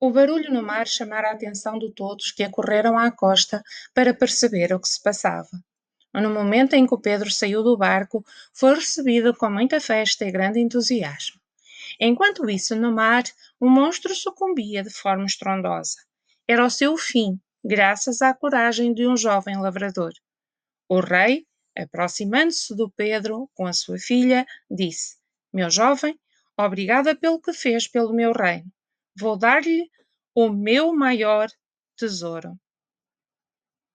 O barulho no mar chamara a atenção de todos, que acorreram à costa para perceber o que se passava. No momento em que o Pedro saiu do barco, foi recebido com muita festa e grande entusiasmo. Enquanto isso, no mar, o monstro sucumbia de forma estrondosa. Era o seu fim, graças à coragem de um jovem lavrador. O rei, aproximando-se do Pedro com a sua filha, disse: Meu jovem, obrigada pelo que fez pelo meu reino. Vou dar-lhe o meu maior tesouro.